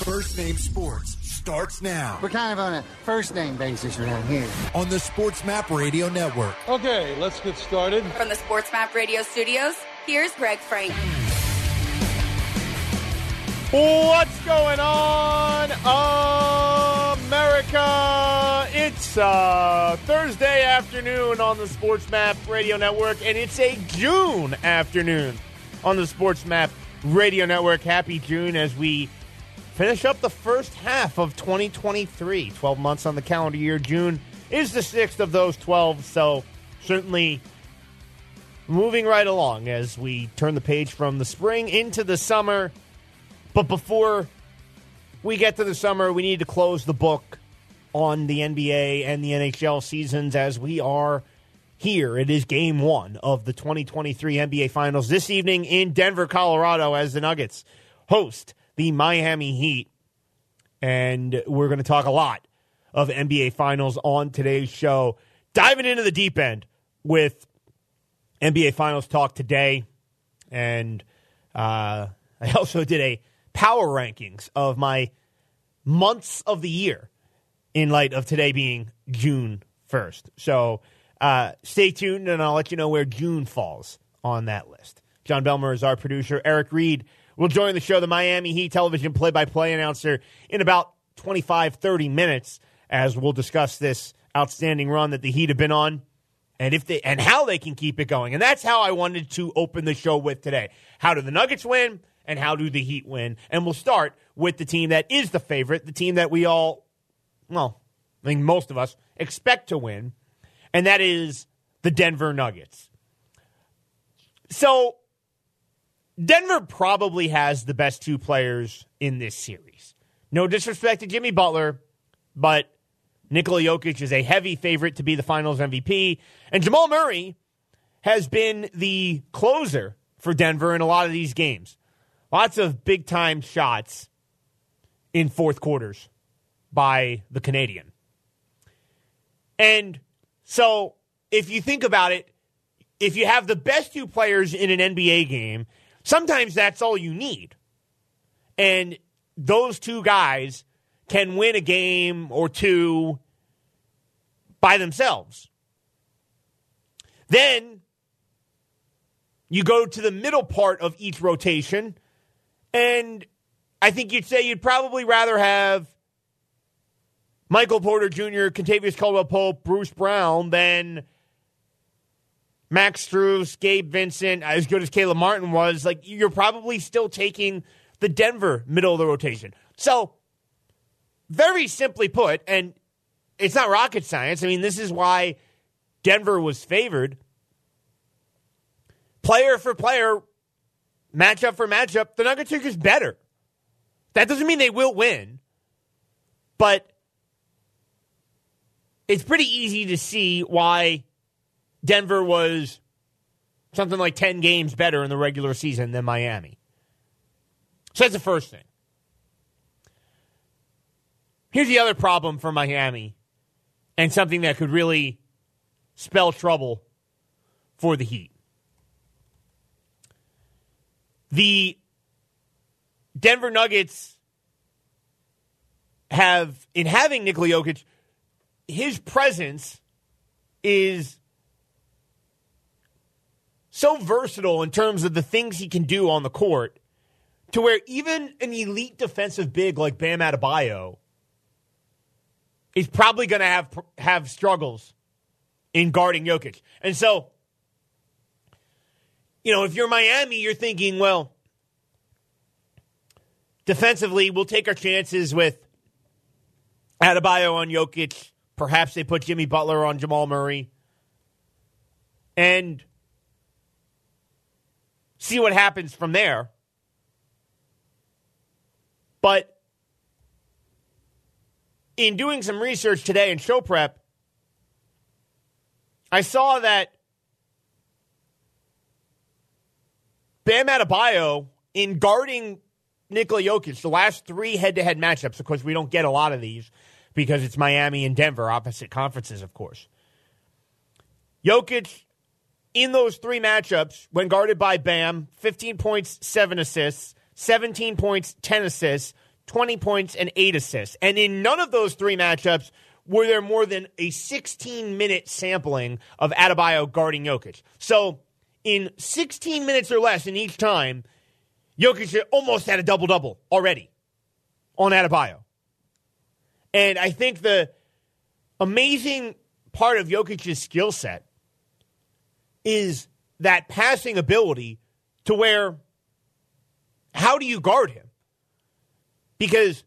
First Name Sports starts now. We're kind of on a first-name basis around here. On the Sports Map Radio Network. Okay, let's get started. From the Sports Map Radio studios, here's Greg Frank. What's going on, America? It's Thursday afternoon on the Sports Map Radio Network, and it's a June afternoon on the Sports Map Radio Network. Happy June as we finish up the first half of 2023. 12 months on the calendar year. June is the 6th of those 12, so certainly moving right along as we turn the page from the spring into the summer. But before we get to the summer, we need to close the book on the NBA and the NHL seasons as we are here. It is game one of the 2023 NBA Finals this evening in Denver, Colorado, as the Nuggets host the Miami Heat. And we're going to talk a lot of NBA Finals on today's show. Diving into the deep end with NBA Finals talk today. And I also did a power rankings of my months of the year in light of today being June 1st. So stay tuned, and I'll let you know where June falls on that list. John Belmer is our producer. Eric Reed will join the show, the Miami Heat television play-by-play announcer, in about 25, 30 minutes as we'll discuss this outstanding run that the Heat have been on and how they can keep it going. And that's how I wanted to open the show with today. How do the Nuggets win? And how do the Heat win? And we'll start with the team that is the favorite, the team that we all, well, I think most of us expect to win, and that is the Denver Nuggets. So Denver probably has the best two players in this series. No disrespect to Jimmy Butler, but Nikola Jokic is a heavy favorite to be the Finals MVP, and Jamal Murray has been the closer for Denver in a lot of these games. Lots of big-time shots in fourth quarters by the Canadian. And so if you think about it, if you have the best two players in an NBA game, sometimes that's all you need. And those two guys can win a game or two by themselves. Then you go to the middle part of each rotation, and I think you'd say you'd probably rather have Michael Porter Jr., Kentavious Caldwell-Pope, Bruce Brown than Max Strus, Gabe Vincent, as good as Caleb Martin was. Like, you're probably still taking the Denver middle of the rotation. So, very simply put, and it's not rocket science. I mean, this is why Denver was favored. Player for player, matchup for matchup, the Nuggets are just better. That doesn't mean they will win, but it's pretty easy to see why Denver was something like 10 games better in the regular season than Miami. So that's the first thing. Here's the other problem for Miami, and something that could really spell trouble for the Heat. The Denver Nuggets have, in having Nikola Jokic, his presence is so versatile in terms of the things he can do on the court to where even an elite defensive big like Bam Adebayo is probably going to have struggles in guarding Jokic. And so, you know, if you're Miami, you're thinking, well, defensively, we'll take our chances with Adebayo on Jokic. Perhaps they put Jimmy Butler on Jamal Murray. And see what happens from there. But in doing some research today in show prep, I saw that Bam Adebayo, in guarding Nikola Jokic, the last three head-to-head matchups, of course, we don't get a lot of these because it's Miami and Denver, opposite conferences, of course. Jokic, in those three matchups, when guarded by Bam, 15 points, 7 assists, 17 points, 10 assists, 20 points, and 8 assists. And in none of those 3 matchups were there more than a 16-minute sampling of Adebayo guarding Jokic. So in 16 minutes or less in each time, Jokic almost had a double-double already on Adebayo. And I think the amazing part of Jokic's skill set is that passing ability to where, how do you guard him? Because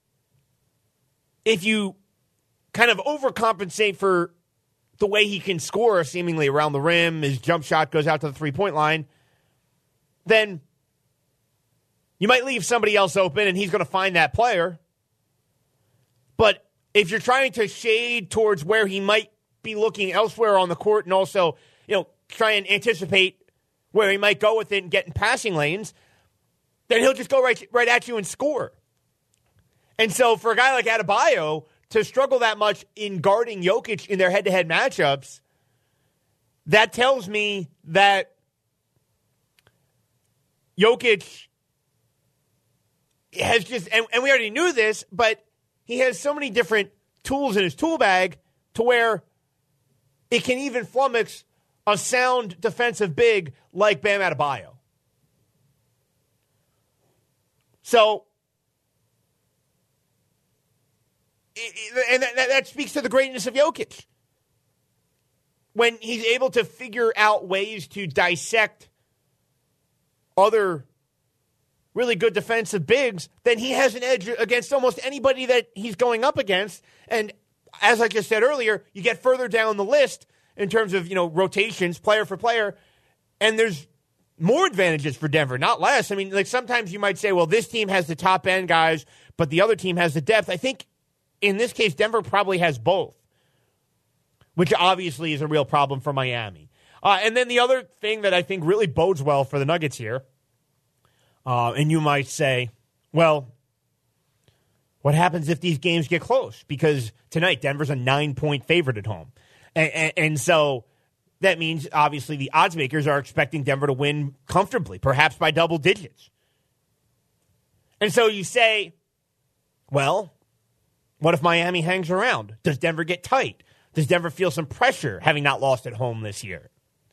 if you kind of overcompensate for the way he can score seemingly around the rim, his jump shot goes out to the three-point line, then you might leave somebody else open and he's going to find that player. But if you're trying to shade towards where he might be looking elsewhere on the court and also, try and anticipate where he might go with it and get in passing lanes, then he'll just go right at you and score. And so for a guy like Adebayo to struggle that much in guarding Jokic in their head-to-head matchups, that tells me that Jokic has just, and we already knew this, but he has so many different tools in his tool bag to where it can even flummox a sound defensive big like Bam Adebayo. So, and that speaks to the greatness of Jokic. When he's able to figure out ways to dissect other really good defensive bigs, then he has an edge against almost anybody that he's going up against. And as I just said earlier, you get further down the list in terms of, rotations, player for player, and there's more advantages for Denver, not less. I mean, like sometimes you might say, well, this team has the top end guys, but the other team has the depth. I think in this case, Denver probably has both, which obviously is a real problem for Miami. And then the other thing that I think really bodes well for the Nuggets here, and you might say, well, what happens if these games get close? Because tonight, Denver's a 9-point favorite at home. And so that means, obviously, the odds makers are expecting Denver to win comfortably, perhaps by double digits. And so you say, well, what if Miami hangs around? Does Denver get tight? Does Denver feel some pressure having not lost at home this year?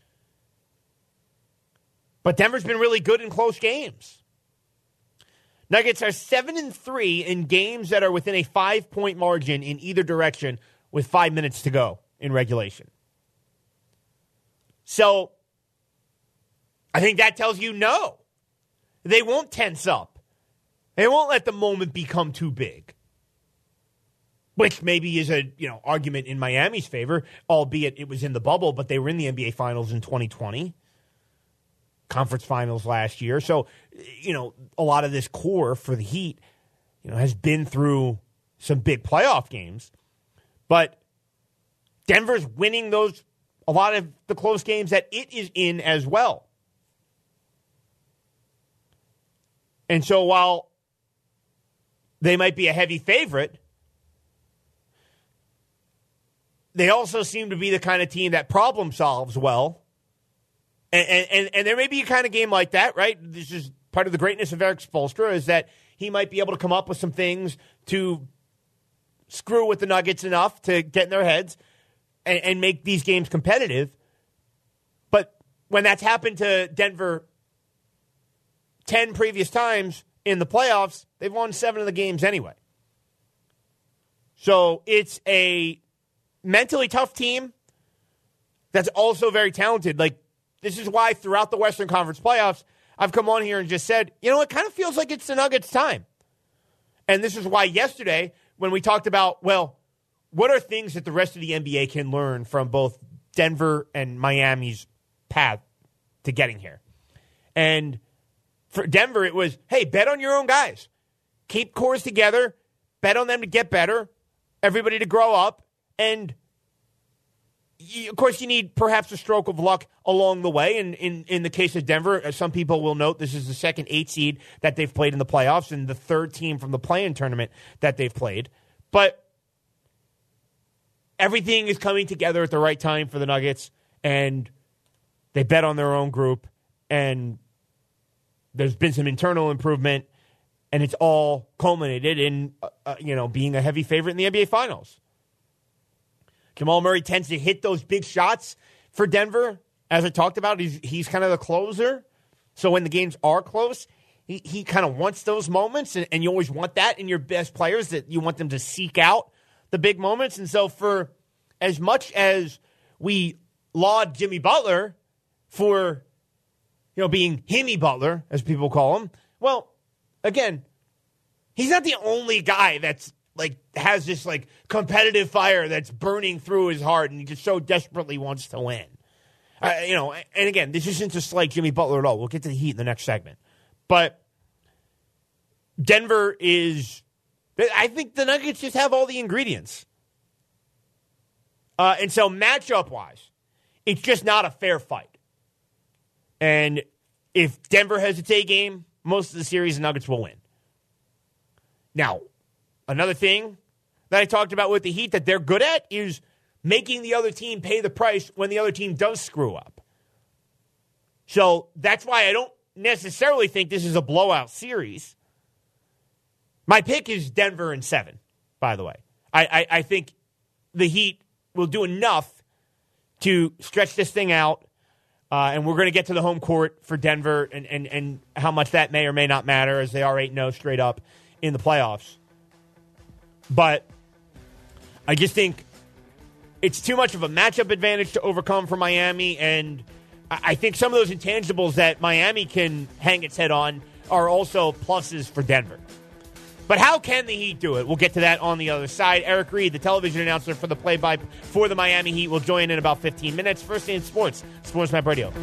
But Denver's been really good in close games. Nuggets are 7-3 in games that are within a 5-point margin in either direction with 5 minutes to go in regulation. So I think that tells you no. They won't tense up. They won't let the moment become too big. Which maybe is a argument in Miami's favor, albeit it was in the bubble, but they were in the NBA Finals in 2020. Conference Finals last year. So, a lot of this core for the Heat, has been through some big playoff games. But Denver's winning a lot of the close games that it is in as well. And so while they might be a heavy favorite, they also seem to be the kind of team that problem solves well. And there may be a kind of game like that, right? This is part of the greatness of Erik Spoelstra, is that he might be able to come up with some things to screw with the Nuggets enough to get in their heads and make these games competitive. But when that's happened to Denver 10 previous times in the playoffs, they've won 7 of the games anyway. So it's a mentally tough team that's also very talented. Like, this is why throughout the Western Conference playoffs, I've come on here and just said, it kind of feels like it's the Nuggets' time. And this is why yesterday, when we talked about, well, what are things that the rest of the NBA can learn from both Denver and Miami's path to getting here? And for Denver, it was, hey, bet on your own guys. Keep cores together. Bet on them to get better. Everybody to grow up. And of course, you need perhaps a stroke of luck along the way. And in the case of Denver, some people will note this is the second 8 seed that they've played in the playoffs and the third team from the play-in tournament that they've played. But everything is coming together at the right time for the Nuggets, and they bet on their own group, and there's been some internal improvement, And it's all culminated in, being a heavy favorite in the NBA Finals. Jamal Murray tends to hit those big shots for Denver. As I talked about, he's kind of the closer. So when the games are close, he kind of wants those moments, and you always want that in your best players, that you want them to seek out the big moments. And so for as much as we laud Jimmy Butler for, being Himmy Butler, as people call him, well, again, he's not the only guy that's has this competitive fire that's burning through his heart, and he just so desperately wants to win. And again, this isn't just like Jimmy Butler at all. We'll get to the Heat in the next segment. But Denver I think the Nuggets just have all the ingredients. And so matchup-wise, it's just not a fair fight. And if Denver has a take game, most of the series, the Nuggets will win. Now, another thing that I talked about with the Heat that they're good at is making the other team pay the price when the other team does screw up. So that's why I don't necessarily think this is a blowout series. My pick is Denver in 7, by the way. I think the Heat will do enough to stretch this thing out, and we're going to get to the home court for Denver and how much that may or may not matter, as they are 8-0 straight up in the playoffs. But I just think it's too much of a matchup advantage to overcome for Miami, and I think some of those intangibles that Miami can hang its head on are also pluses for Denver. But how can the Heat do it? We'll get to that on the other side. Eric Reed, the television announcer for the play-by for the Miami Heat, will join in about 15 minutes. First in sports, Sports Map Radio.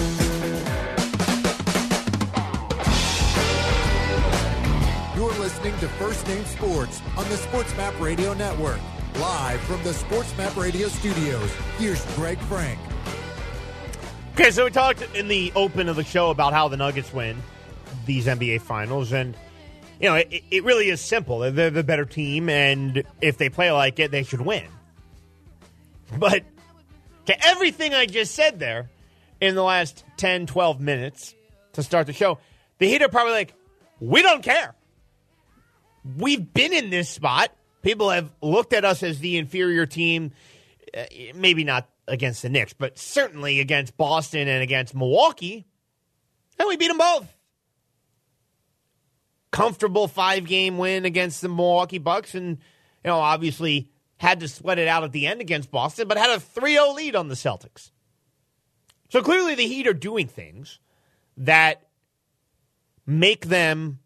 You're listening to First Name Sports on the Sports Map Radio Network. Live from the Sports Map Radio studios, here's Greg Frank. Okay, so we talked in the open of the show about how the Nuggets win these NBA Finals, and it really is simple. They're the better team, and if they play like it, they should win. But to everything I just said there in the last 10, 12 minutes to start the show, the Heat are probably like, we don't care. We've been in this spot. People have looked at us as the inferior team, maybe not against the Knicks, but certainly against Boston and against Milwaukee, and we beat them both. Comfortable 5-game win against the Milwaukee Bucks, and obviously had to sweat it out at the end against Boston, but had a 3-0 lead on the Celtics. So clearly the Heat are doing things that make them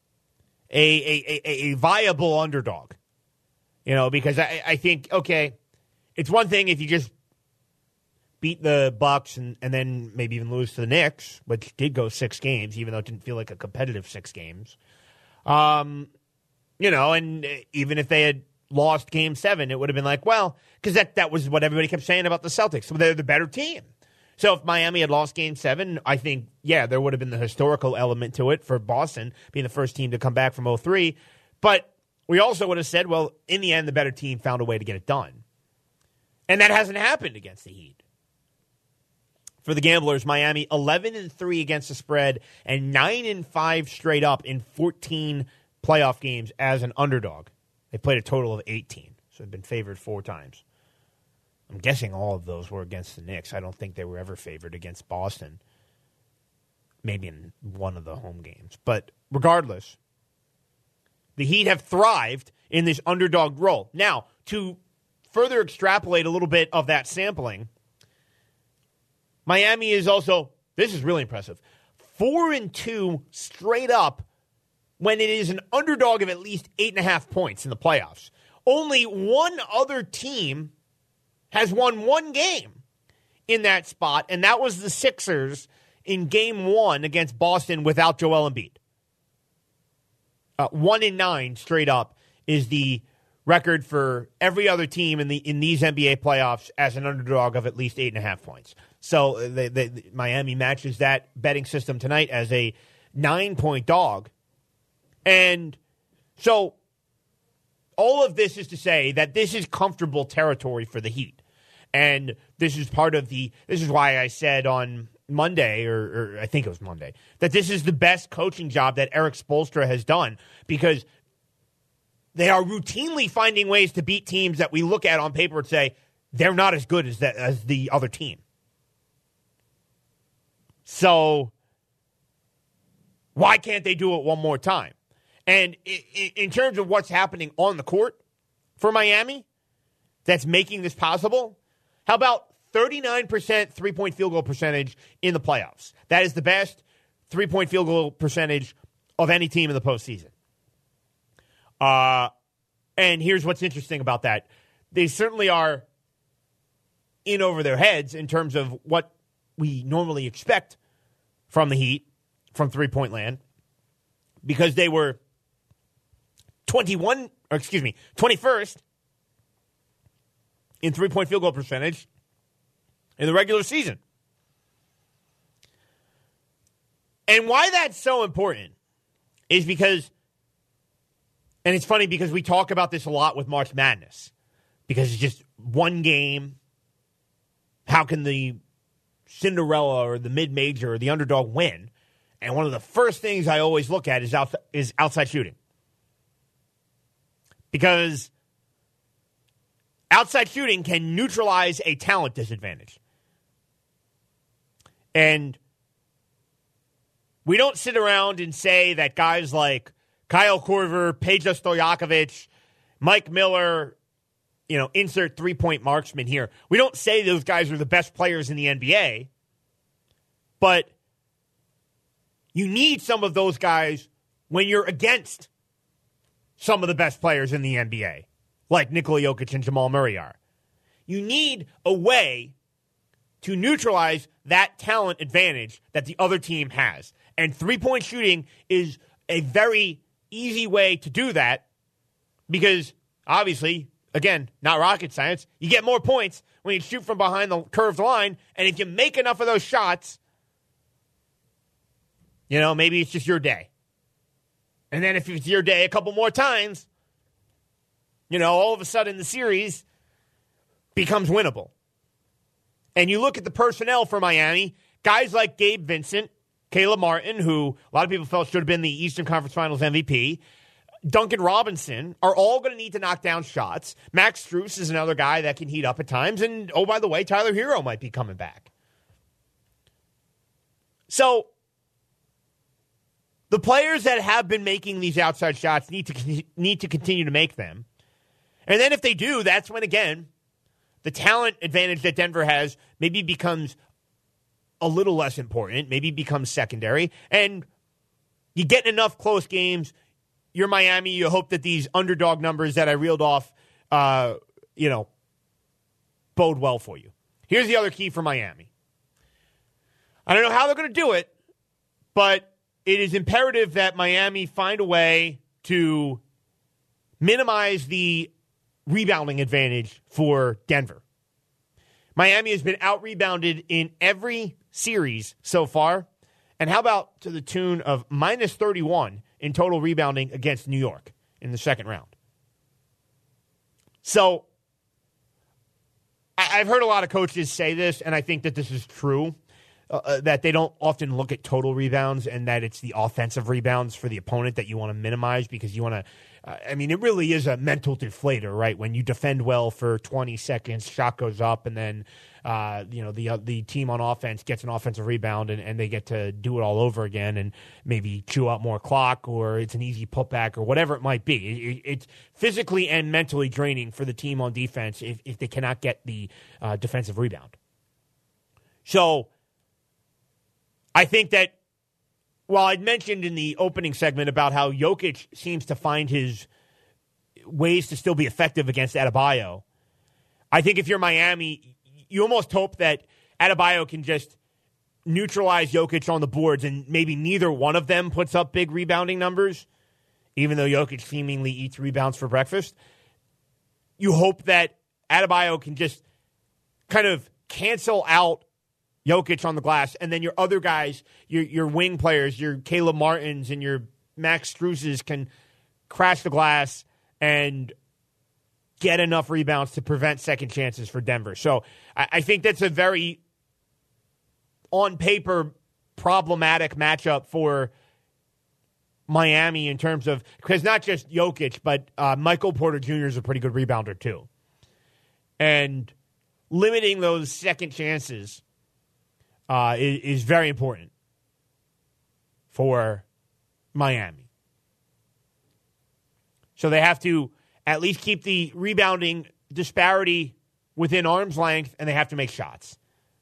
a viable underdog. Because I think, okay, it's one thing if you just beat the Bucks and then maybe even lose to the Knicks, which did go 6 games, even though it didn't feel like a competitive 6 games. And even if they had lost Game 7, it would have been like, well, because that was what everybody kept saying about the Celtics. So they're the better team. So if Miami had lost Game 7, I think, there would have been the historical element to it for Boston being the first team to come back from 0-3. But we also would have said, well, in the end, the better team found a way to get it done. And that hasn't happened against the Heat. For the Gamblers, Miami 11-3 against the spread and 9-5 straight up in 14 playoff games as an underdog. They played a total of 18, so they've been favored 4 times. I'm guessing all of those were against the Knicks. I don't think they were ever favored against Boston. Maybe in one of the home games. But regardless, the Heat have thrived in this underdog role. Now, to further extrapolate a little bit of that sampling, Miami is also, this is really impressive, 4-2 straight up when it is an underdog of at least 8.5 points in the playoffs. Only one other team has won 1 game in that spot, and that was the Sixers in Game 1 against Boston without Joel Embiid. 1-9 straight up is the record for every other team in these NBA playoffs as an underdog of at least 8.5 points. So Miami matches that betting system tonight as a 9-point dog. And so all of this is to say that this is comfortable territory for the Heat. And this is part of this is why I said on Monday, or I think it was Monday, that this is the best coaching job that Eric Spoelstra has done because they are routinely finding ways to beat teams that we look at on paper and say they're not as good as the other team. So why can't they do it one more time? And in terms of what's happening on the court for Miami that's making this possible, how about 39% three-point field goal percentage in the playoffs? That is the best three-point field goal percentage of any team in the postseason. And here's what's interesting about that. They certainly are in over their heads in terms of what we normally expect from the Heat, from three-point land, because they were 21st in three-point field goal percentage in the regular season. And why that's so important is because, and it's funny because we talk about this a lot with March Madness, because it's just one game. How can the Cinderella or the mid-major or the underdog win? And one of the first things I always look at is outside shooting. Because outside shooting can neutralize a talent disadvantage. And we don't sit around and say that guys like Kyle Korver, Peja Stojakovic, Mike Miller, insert three-point marksman here. We don't say those guys are the best players in the NBA, but you need some of those guys when you're against some of the best players in the NBA, like Nikola Jokic and Jamal Murray are. You need a way to neutralize that talent advantage that the other team has. And three-point shooting is a very easy way to do that because, obviously, again, not rocket science, you get more points when you shoot from behind the curved line, and if you make enough of those shots, maybe it's just your day. And then if it's your day a couple more times, all of a sudden the series becomes winnable. And you look at the personnel for Miami, guys like Gabe Vincent, Caleb Martin, who a lot of people felt should have been the Eastern Conference Finals MVP, Duncan Robinson, are all going to need to knock down shots. Max Strus is another guy that can heat up at times. And, oh, by the way, Tyler Hero might be coming back. So the players that have been making these outside shots need to continue to make them. And then if they do, that's when, again, the talent advantage that Denver has maybe becomes a little less important, maybe becomes secondary. And you get enough close games, you're Miami, you hope that these underdog numbers that I reeled off, bode well for you. Here's the other key for Miami. I don't know how they're going to do it, but it is imperative that Miami find a way to minimize the rebounding advantage for Denver. Miami has been out-rebounded in every series so far. And how about to the tune of minus 31 in total rebounding against New York in the second round? So I've heard a lot of coaches say this, and I think that this is true, that they don't often look at total rebounds and that it's the offensive rebounds for the opponent that you want to minimize because you want to it really is a mental deflator, right? When you defend well for 20 seconds, shot goes up, and then the team on offense gets an offensive rebound and they get to do it all over again and maybe chew out more clock, or it's an easy putback or whatever it might be. It's physically and mentally draining for the team on defense if they cannot get the defensive rebound. So I think that while I'd mentioned in the opening segment about how Jokic seems to find his ways to still be effective against Adebayo, I think if you're Miami, you almost hope that Adebayo can just neutralize Jokic on the boards and maybe neither one of them puts up big rebounding numbers, even though Jokic seemingly eats rebounds for breakfast. You hope that Adebayo can just kind of cancel out Jokic on the glass, and then your other guys, your wing players, your Caleb Martins and your Max Struses can crash the glass and get enough rebounds to prevent second chances for Denver. So I think that's a very on paper, problematic matchup for Miami in terms of, because not just Jokic, but Michael Porter Jr. is a pretty good rebounder too. And limiting those second chances is very important for Miami. So they have to at least keep the rebounding disparity within arm's length, and they have to make shots.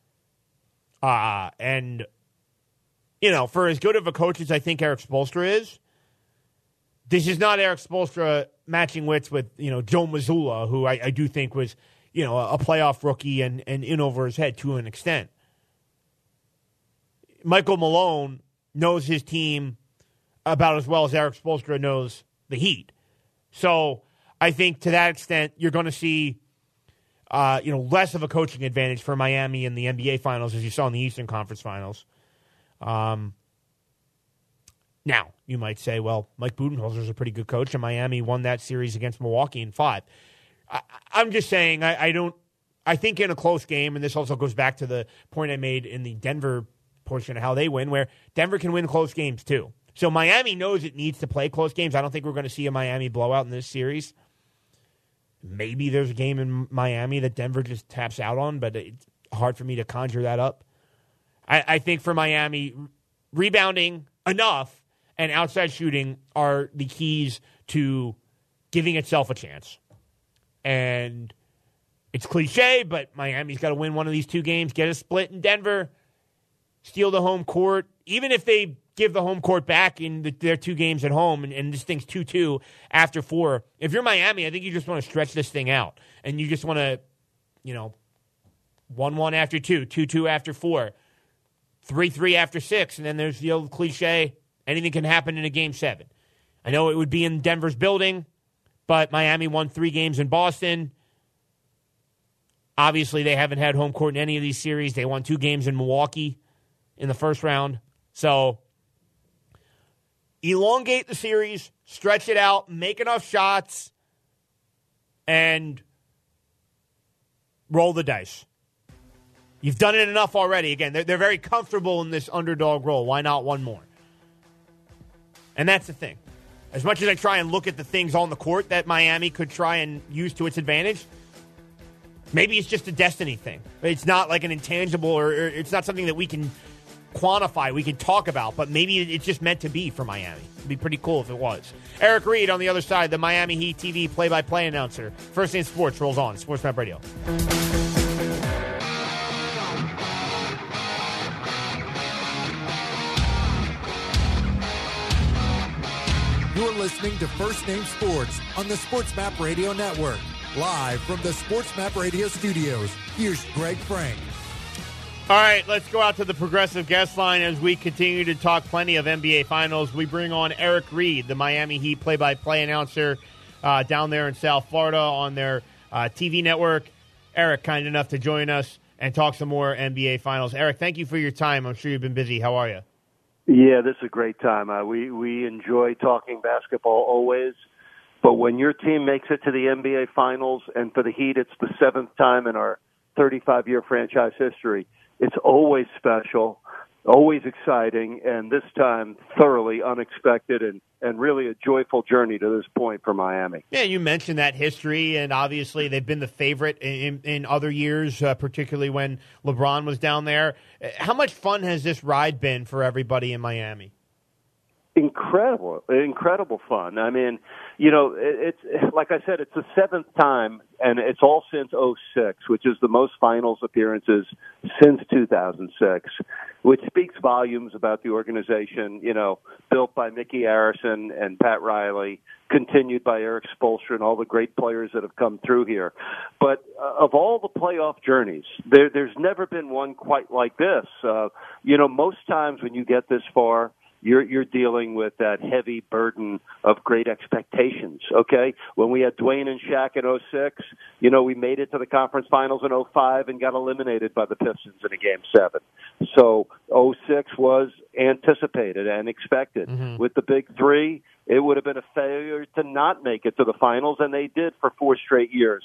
And, you know, for as good of a coach as I think Eric Spoelstra is, this is not Eric Spoelstra matching wits with, you know, Joe Mazzulla, who I do think was, you know, a playoff rookie and in over his head to an extent. Michael Malone knows his team about as well as Eric Spoelstra knows the Heat. So I think to that extent, you're going to see, less of a coaching advantage for Miami in the NBA Finals as you saw in the Eastern Conference Finals. Now, you might say, well, Mike Budenholzer's a pretty good coach, and Miami won that series against Milwaukee in 5. I'm just saying, I think in a close game, and this also goes back to the point I made in the Denver portion of how they win, where Denver can win close games too. So Miami knows it needs to play close games. I don't think we're going to see a Miami blowout in this series. Maybe there's a game in Miami that Denver just taps out on, but it's hard for me to conjure that up. I think for Miami, rebounding enough and outside shooting are the keys to giving itself a chance. And it's cliche, but Miami's got to win one of these two games, get a split in Denver, steal the home court. Even if they give the home court back in their two games at home and this thing's 2-2 after 4, if you're Miami, I think you just want to stretch this thing out. And you just want to, 1-1 after 2, 2-2 after 4, 3-3 after 6, and then there's the old cliche, anything can happen in a Game 7. I know it would be in Denver's building, but Miami won 3 games in Boston. Obviously, they haven't had home court in any of these series. They won 2 games in Milwaukee in the first round. So, elongate the series, stretch it out, make enough shots, and roll the dice. You've done it enough already. Again, they're very comfortable in this underdog role. Why not one more? And that's the thing. As much as I try and look at the things on the court that Miami could try and use to its advantage, maybe it's just a destiny thing. It's not like an intangible or it's not something that we can quantify, we can talk about, but maybe it's just meant to be for Miami. It'd be pretty cool if it was. Eric Reed on the other side, the Miami Heat TV play-by-play announcer. First Name Sports rolls on. Sports Map Radio. You're listening to First Name Sports on the Sports Map Radio Network. Live from the Sports Map Radio studios, here's Greg Frank. All right, let's go out to the Progressive guest line as we continue to talk plenty of NBA Finals. We bring on Eric Reed, the Miami Heat play-by-play announcer down there in South Florida on their TV network. Eric, kind enough to join us and talk some more NBA Finals. Eric, thank you for your time. I'm sure you've been busy. How are you? Yeah, this is a great time. We enjoy talking basketball always, but when your team makes it to the NBA Finals, and for the Heat, it's the 7th time in our 35-year franchise history, it's always special, always exciting, and this time thoroughly unexpected and really a joyful journey to this point for Miami. Yeah, you mentioned that history, and obviously they've been the favorite in other years, particularly when LeBron was down there. How much fun has this ride been for everybody in Miami? Incredible fun. I mean, it's like I said, it's the 7th time, and it's all since 2006, which is the most finals appearances since 2006, which speaks volumes about the organization, built by Mickey Arison and Pat Riley, continued by Eric Spoelstra and all the great players that have come through here. But of all the playoff journeys, there's never been one quite like this. Most times when you get this far, you're dealing with that heavy burden of great expectations, okay? When we had Dwayne and Shaq in 2006, we made it to the conference finals in 2005 and got eliminated by the Pistons in a Game 7. So 2006 was anticipated and expected. Mm-hmm. With the Big Three, it would have been a failure to not make it to the finals, and they did for 4 straight years.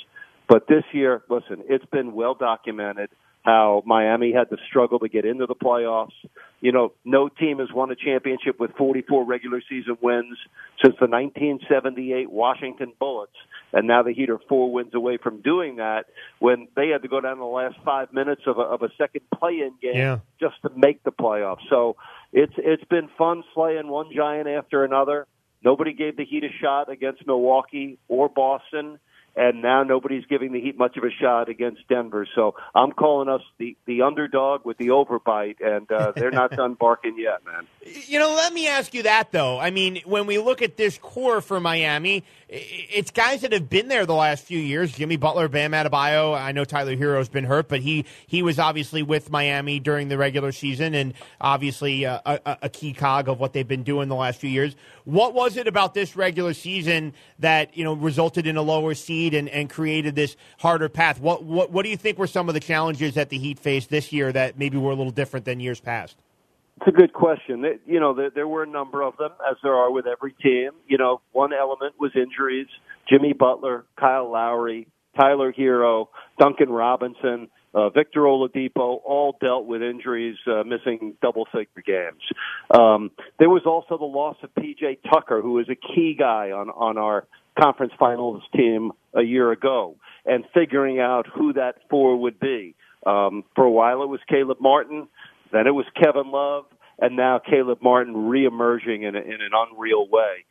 But this year, listen, it's been well documented how Miami had to struggle to get into the playoffs. You know, no team has won a championship with 44 regular season wins since the 1978 Washington Bullets. And now the Heat are 4 wins away from doing that when they had to go down to the last 5 minutes of a second play-in game just to make the playoffs. So it's been fun slaying one giant after another. Nobody gave the Heat a shot against Milwaukee or Boston. And now nobody's giving the Heat much of a shot against Denver. So I'm calling us the underdog with the overbite, and they're not done barking yet, man. You know, let me ask you that, though. I mean, when we look at this core for Miami, it's guys that have been there the last few years. Jimmy Butler, Bam Adebayo. I know Tyler Hero's been hurt, but he was obviously with Miami during the regular season and obviously a key cog of what they've been doing the last few years. What was it about this regular season that, you know, resulted in a lower seed and created this harder path? What do you think were some of the challenges that the Heat faced this year that maybe were a little different than years past? It's a good question. You know, there were a number of them, as there are with every team. You know, one element was injuries. Jimmy Butler, Kyle Lowry, Tyler Hero, Duncan Robinson, Victor Oladipo all dealt with injuries, missing double-figure games. There was also the loss of P.J. Tucker, who was a key guy on our conference finals team a year ago, and figuring out who that 4 would be. For a while it was Caleb Martin, then it was Kevin Love, and now Caleb Martin reemerging in an unreal way.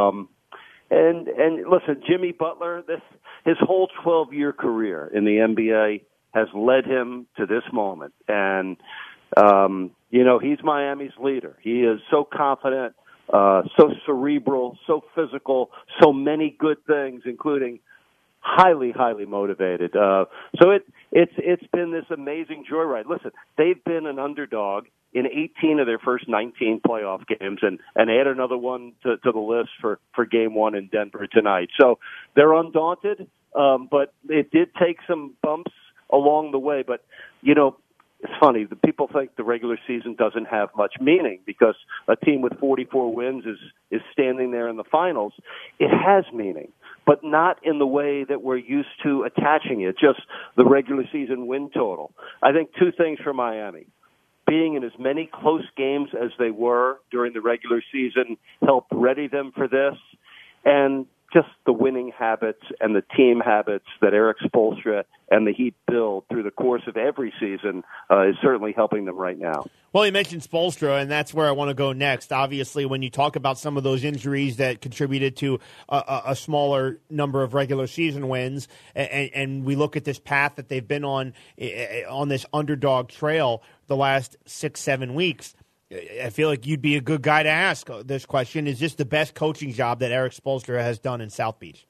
And listen, Jimmy Butler, his whole 12-year career in the NBA has led him to this moment. And, you know, he's Miami's leader. He is so confident, so cerebral, so physical, so many good things, including highly, highly motivated. So it's been this amazing joyride. Listen, they've been an underdog in 18 of their first 19 playoff games, and add another one to the list for Game 1 in Denver tonight. So they're undaunted, but it did take some bumps along the way. But, you know, it's funny. The people think the regular season doesn't have much meaning because a team with 44 wins is standing there in the finals. It has meaning, but not in the way that we're used to attaching it, just the regular season win total. I think 2 things for Miami. Being in as many close games as they were during the regular season helped ready them for this, and just the winning habits and the team habits that Eric Spoelstra and the Heat build through the course of every season is certainly helping them right now. Well, you mentioned Spoelstra, and that's where I want to go next. Obviously, when you talk about some of those injuries that contributed to a smaller number of regular season wins, and we look at this path that they've been on this underdog trail the last 6-7 weeks, I feel like you'd be a good guy to ask this question. Is this the best coaching job that Eric Spoelstra has done in South Beach?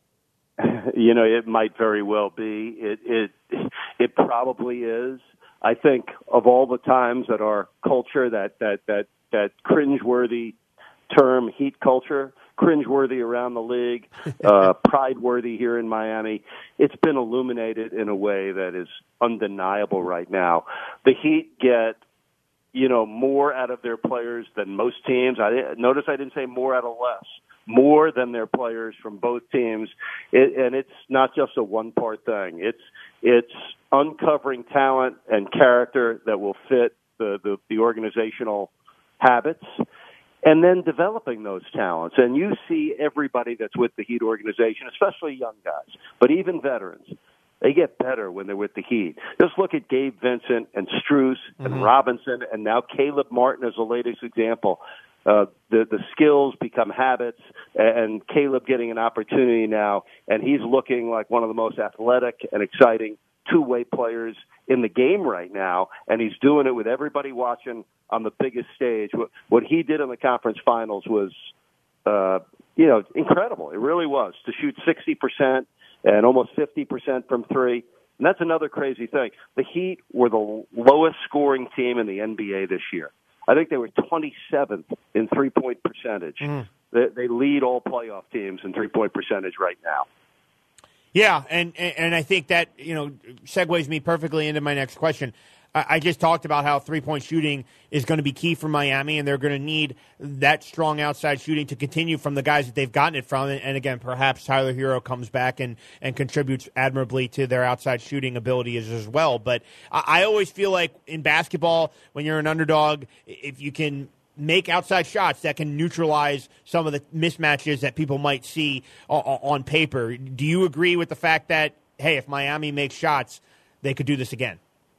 You know, it might very well be. It probably is. I think of all the times that our culture, that cringeworthy term, Heat culture, cringeworthy around the league, pride-worthy here in Miami, it's been illuminated in a way that is undeniable right now. The Heat get, you know, more out of their players than most teams. Notice I didn't say more out of less. More than their players from both teams. And it's not just a one-part thing. It's uncovering talent and character that will fit the organizational habits, and then developing those talents. And you see everybody that's with the Heat organization, especially young guys, but even veterans, they get better when they're with the Heat. Just look at Gabe Vincent and Strus and Robinson, and now Caleb Martin is the latest example. The skills become habits, and Caleb getting an opportunity now, and he's looking like one of the most athletic and exciting two-way players in the game right now, and he's doing it with everybody watching on the biggest stage. What he did in the conference finals was, incredible. It really was, to shoot 60% and almost 50% from three. And that's another crazy thing. The Heat were the lowest scoring team in the NBA this year. I think they were 27th in three-point percentage. They lead all playoff teams in three-point percentage right now. Yeah, and I think that, segues me perfectly into my next question. I just talked about how three-point shooting is going to be key for Miami, and they're going to need that strong outside shooting to continue from the guys that they've gotten it from. And again, perhaps Tyler Hero comes back and contributes admirably to their outside shooting abilities as well. But I always feel like in basketball, when you're an underdog, if you can make outside shots that can neutralize some of the mismatches that people might see on paper. Do you agree with the fact that, hey, if Miami makes shots, they could do this again?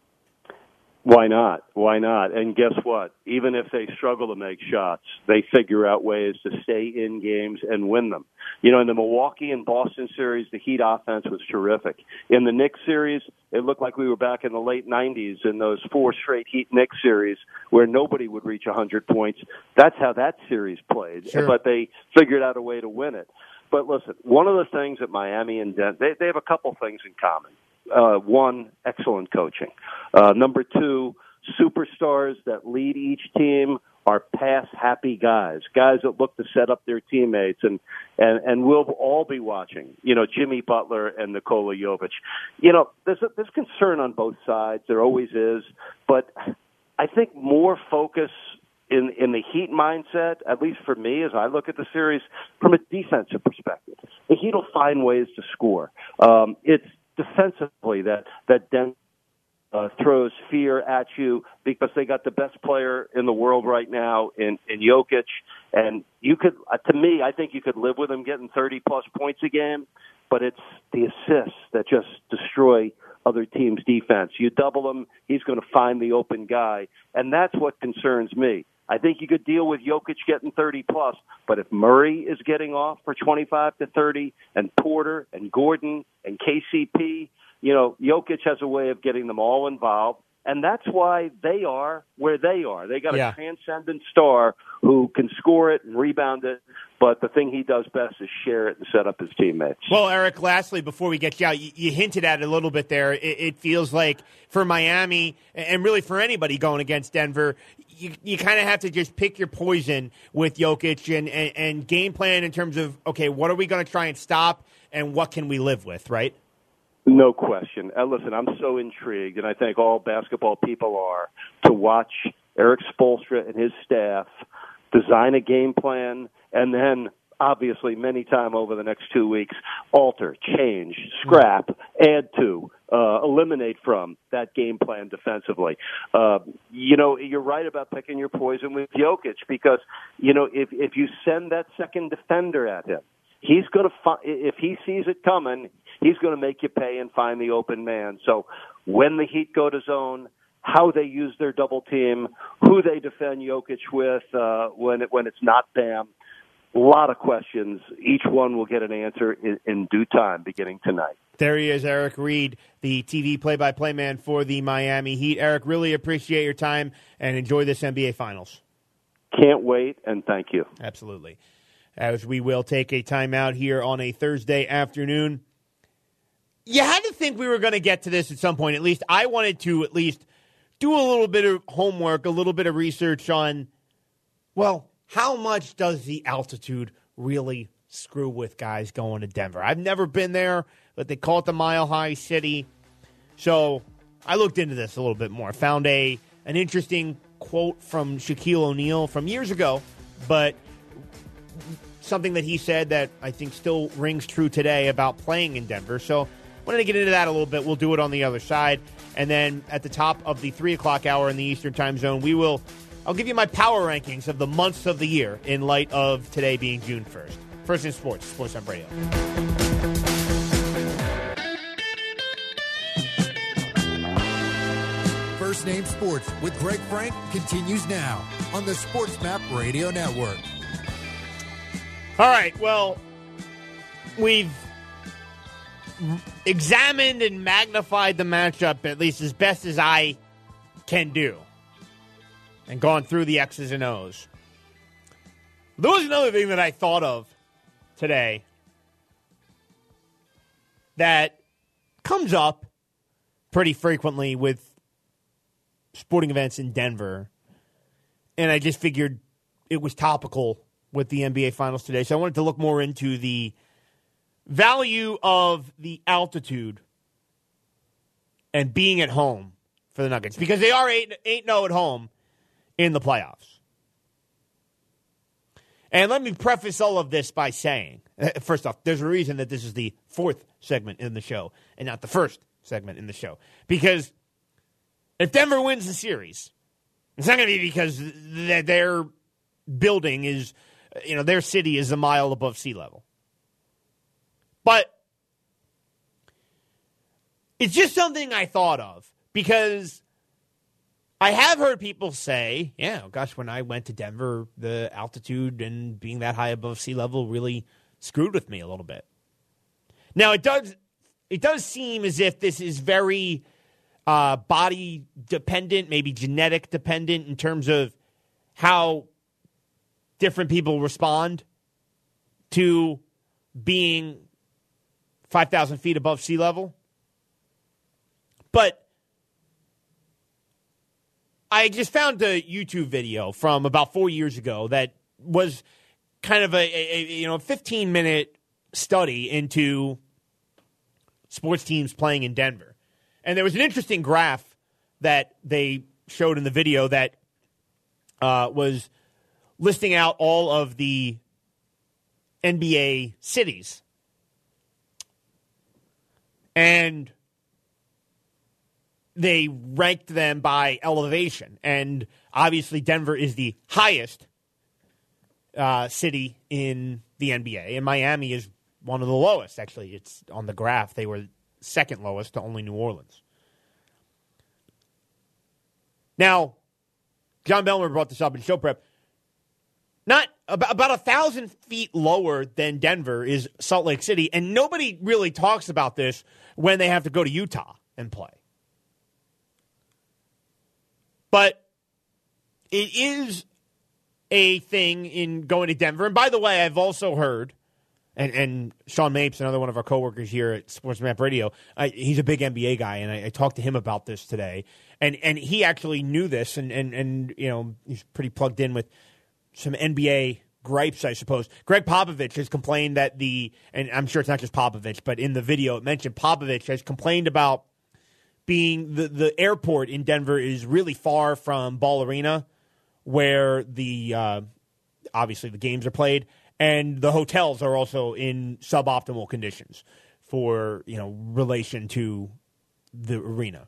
Why not? Why not? And guess what? Even if they struggle to make shots, they figure out ways to stay in games and win them. You know, in the Milwaukee and Boston series, the Heat offense was terrific. In the Knicks series, it looked like we were back in the late 90s in those 4 straight Heat-Knicks series where nobody would reach 100 points. That's how that series played. Sure. But they figured out a way to win it. But listen, one of the things that Miami and Denver, they have a couple things in common. One, excellent coaching. Number 2, superstars that lead each team are pass-happy guys that look to set up their teammates, and we'll all be watching, you know, Jimmy Butler and Nikola Jovic. You know, there's concern on both sides. There always is. But I think more focus in the Heat mindset, at least for me as I look at the series, from a defensive perspective. The Heat will find ways to score. It's defensively that Denver throws fear at you because they got the best player in the world right now in Jokic, and you could, to me, I think you could live with him getting 30-plus points a game, but it's the assists that just destroy other teams' defense. You double him, he's going to find the open guy, and that's what concerns me. I think you could deal with Jokic getting 30-plus, but if Murray is getting off for 25 to 30, and Porter and Gordon and KCP, you know, Jokic has a way of getting them all involved, and that's why they are where they are. They got a transcendent star who can score it and rebound it, but the thing he does best is share it and set up his teammates. Well, Eric, lastly, before we get you out, you hinted at it a little bit there. It feels like for Miami, and really for anybody going against Denver, you kind of have to just pick your poison with Jokic and game plan in terms of, okay, what are we going to try and stop and what can we live with, right? No question. Listen, I'm so intrigued, and I think all basketball people are, to watch Eric Spoelstra and his staff design a game plan and then, obviously, many times over the next 2 weeks, alter, change, scrap, add to, eliminate from that game plan defensively. You know, you're right about picking your poison with Jokic because, you know, if you send that second defender at him, he's going to if he sees it coming, he's going to make you pay and find the open man. So when the Heat go to zone, how they use their double team, who they defend Jokic with when it's not Bam, a lot of questions. Each one will get an answer in due time beginning tonight. There he is, Eric Reed, the TV play-by-play man for the Miami Heat. Eric, really appreciate your time and enjoy this NBA Finals. Can't wait, and thank you. Absolutely. As we will take a timeout here on a Thursday afternoon. You had to think we were going to get to this at some point. At least I wanted to at least do a little bit of homework, a little bit of research on, well, how much does the altitude really screw with guys going to Denver? I've never been there, but they call it the Mile High City. So I looked into this a little bit more. Found an interesting quote from Shaquille O'Neal from years ago, but something that he said that I think still rings true today about playing in Denver. So wanted to get into that a little bit. We'll do it on the other side. And then at the top of the 3 o'clock hour in the Eastern time zone, I'll give you my power rankings of the months of the year in light of today being June 1st. First in Sports, Sports Map Radio. First Name Sports with Greg Frank continues now on the Sports Map Radio Network. All right, well, we've examined and magnified the matchup at least as best as I can do and gone through the X's and O's. There was another thing that I thought of today that comes up pretty frequently with sporting events in Denver, and I just figured it was topical with the NBA Finals today. So I wanted to look more into the value of the altitude and being at home for the Nuggets because they are 8-0 at home in the playoffs. And let me preface all of this by saying, first off, there's a reason that this is the fourth segment in the show and not the first segment in the show. Because if Denver wins the series, it's not going to be because their building is, their city is a mile above sea level. But it's just something I thought of because I have heard people say, yeah, gosh, when I went to Denver, the altitude and being that high above sea level really screwed with me a little bit. Now, it does seem as if this is very body dependent, maybe genetic dependent in terms of how different people respond to being 5,000 feet above sea level. But I just found a YouTube video from about 4 years ago that was kind of a 15-minute study into sports teams playing in Denver. And there was an interesting graph that they showed in the video that was listing out all of the NBA cities. And they ranked them by elevation. And obviously Denver is the highest city in the NBA. And Miami is one of the lowest. Actually, it's on the graph. They were second lowest to only New Orleans. Now, John Belmer brought this up in show prep. Not about 1,000 feet lower than Denver is Salt Lake City, and nobody really talks about this when they have to go to Utah and play. But it is a thing in going to Denver. And by the way, I've also heard, and Sean Mapes, another one of our coworkers here at Sports Map Radio, he's a big NBA guy, and I talked to him about this today. And he actually knew this, and he's pretty plugged in with some NBA gripes, I suppose. Greg Popovich has complained that and I'm sure it's not just Popovich, but in the video it mentioned Popovich has complained about being the airport in Denver is really far from Ball Arena, where obviously the games are played, and the hotels are also in suboptimal conditions for relation to the arena.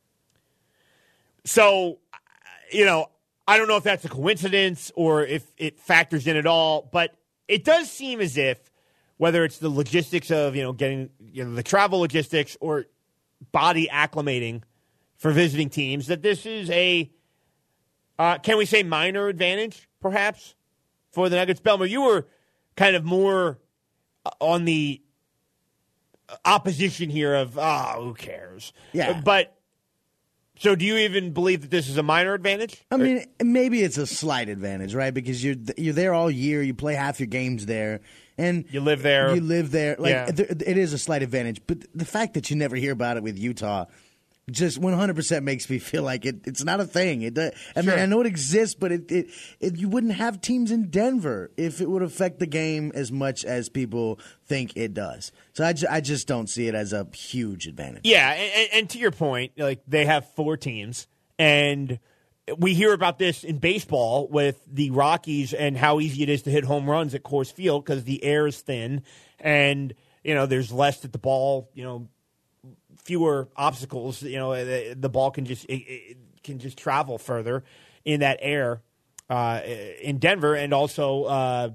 So, I don't know if that's a coincidence or if it factors in at all, but it does seem as if whether it's the logistics of getting the travel logistics or body acclimating for visiting teams, that this is a, can we say minor advantage, perhaps, for the Nuggets? Belmer, you were kind of more on the opposition here of, who cares? Yeah. But, so do you even believe that this is a minor advantage? I mean, maybe it's a slight advantage, right? Because you're there all year, you play half your games there. And you live there. It is a slight advantage. But the fact that you never hear about it with Utah just 100% makes me feel like it's not a thing. Mean, I know it exists, but you wouldn't have teams in Denver if it would affect the game as much as people think it does. So I just don't see it as a huge advantage. Yeah, and to your point, like they have 4 teams, and we hear about this in baseball with the Rockies and how easy it is to hit home runs at Coors Field because the air is thin and, there's less that the ball, fewer obstacles, the ball can just travel further in that air in Denver. And also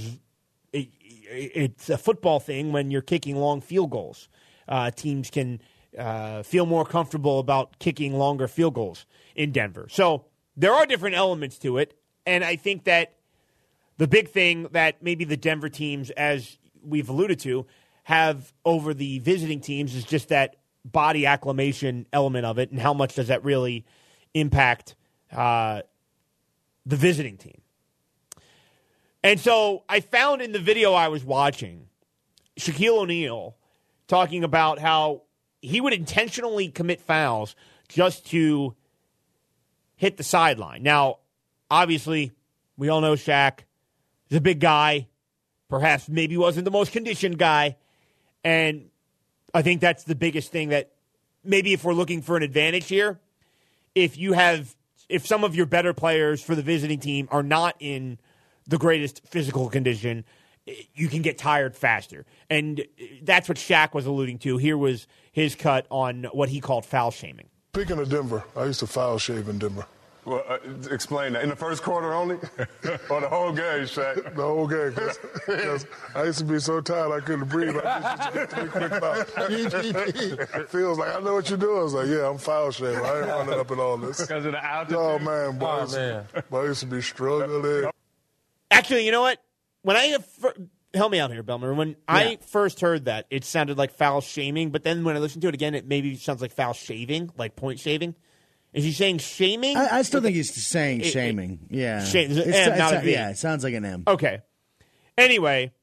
it's a football thing when you're kicking long field goals. Teams can feel more comfortable about kicking longer field goals in Denver. So there are different elements to it, and I think that the big thing that maybe the Denver teams, as we've alluded to, have over the visiting teams is just that body acclimation element of it, and how much does that really impact the visiting team. And so I found in the video I was watching Shaquille O'Neal talking about how he would intentionally commit fouls just to hit the sideline. Now, obviously, we all know Shaq is a big guy, perhaps maybe wasn't the most conditioned guy, and I think that's the biggest thing that maybe if we're looking for an advantage here, if some of your better players for the visiting team are not in the greatest physical condition, you can get tired faster. And that's what Shaq was alluding to. Here was his cut on what he called foul shaming. Speaking of Denver, I used to foul shave in Denver. Well, explain that. In the first quarter only? Or the whole game, Shaq? The whole game. Because I used to be so tired I couldn't breathe. I just used to hit 3 quick fouls. Feels like, I know what you're doing. I was like, yeah, I'm foul shaving. I ain't running up in all this. Because of the altitude? Oh, man. Boy, I used to be struggling. Actually, you know what? When help me out here, Belmer. When I first heard that, it sounded like foul shaming, but then when I listened to it again, it maybe sounds like foul shaving, like point shaving. Is he saying shaming? I still think he's saying shaming. Yeah. It sounds like an M. Okay. Anyway,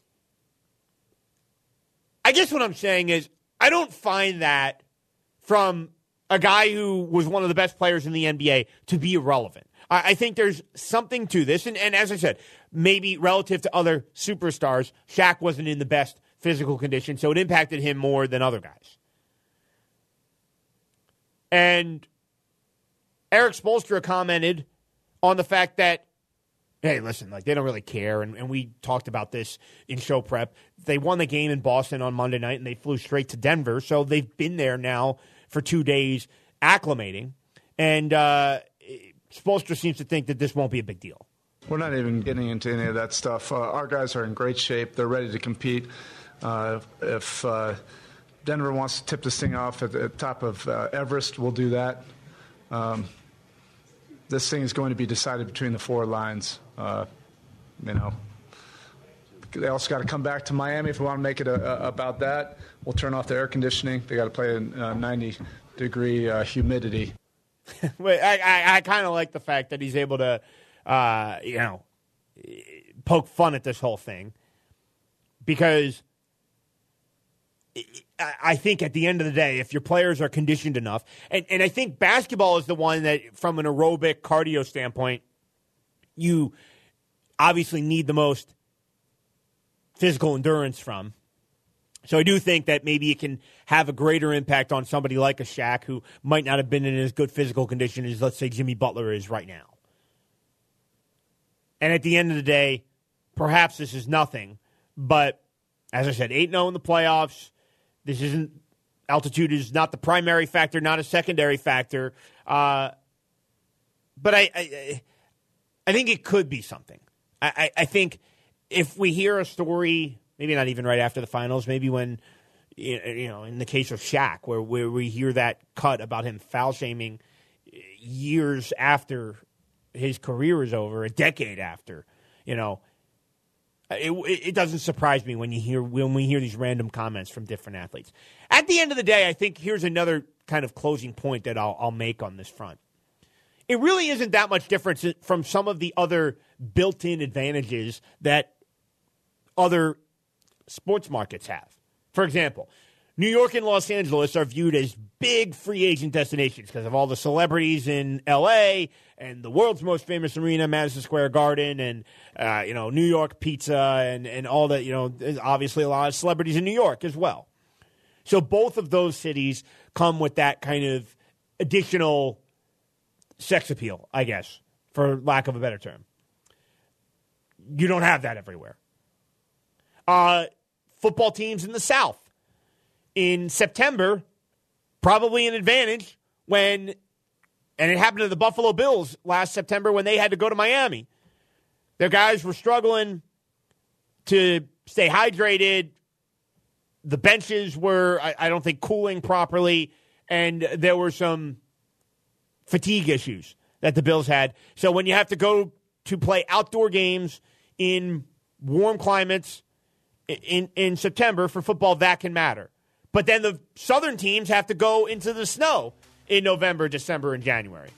I guess what I'm saying is I don't find that from a guy who was one of the best players in the NBA to be irrelevant. I think there's something to this. And as I said, maybe relative to other superstars, Shaq wasn't in the best physical condition, so it impacted him more than other guys. And Eric Spoelstra commented on the fact that, hey, listen, like they don't really care, and we talked about this in show prep. They won the game in Boston on Monday night, and they flew straight to Denver, so they've been there now for 2 days acclimating, and Spoelstra seems to think that this won't be a big deal. We're not even getting into any of that stuff. Our guys are in great shape. They're ready to compete. If Denver wants to tip this thing off at the top of Everest, we'll do that. This thing is going to be decided between the 4 lines. They also got to come back to Miami if we want to make it about that. We'll turn off the air conditioning. They got to play in 90-degree humidity. I kind of like the fact that he's able to, poke fun at this whole thing, because I think at the end of the day, if your players are conditioned enough, and I think basketball is the one that, from an aerobic cardio standpoint, you obviously need the most physical endurance from. So I do think that maybe it can have a greater impact on somebody like a Shaq who might not have been in as good physical condition as, let's say, Jimmy Butler is right now. And at the end of the day, perhaps this is nothing. But, as I said, 8-0 in the playoffs. Altitude is not the primary factor, not a secondary factor. But I think it could be something. I think if we hear a story, maybe not even right after the finals, maybe when, in the case of Shaq, where we hear that cut about him foul shaming years after his career is over, a decade after, it doesn't surprise me when we hear these random comments from different athletes. At the end of the day, I think here's another kind of closing point that I'll make on this front. It really isn't that much difference from some of the other built-in advantages that other sports markets have. For example, New York and Los Angeles are viewed as big free agent destinations because of all the celebrities in L.A. and the world's most famous arena, Madison Square Garden, and New York pizza and all that. There's obviously a lot of celebrities in New York as well. So both of those cities come with that kind of additional sex appeal, I guess, for lack of a better term. You don't have that everywhere. Football teams in the South in September, probably an advantage and it happened to the Buffalo Bills last September when they had to go to Miami. Their guys were struggling to stay hydrated. The benches were, I don't think, cooling properly, and there were some fatigue issues that the Bills had. So when you have to go to play outdoor games in warm climates in September for football, that can matter. But then the southern teams have to go into the snow in November, December, and January.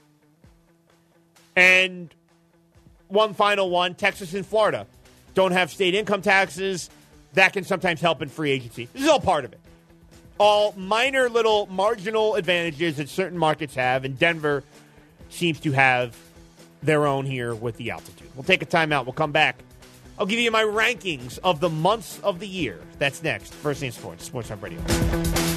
And one final one, Texas and Florida don't have state income taxes. That can sometimes help in free agency. This is all part of it. All minor little marginal advantages that certain markets have, and Denver seems to have their own here with the altitude. We'll take a timeout. We'll come back. I'll give you my rankings of the months of the year. That's next. First Name Sports, Sports Hub Radio.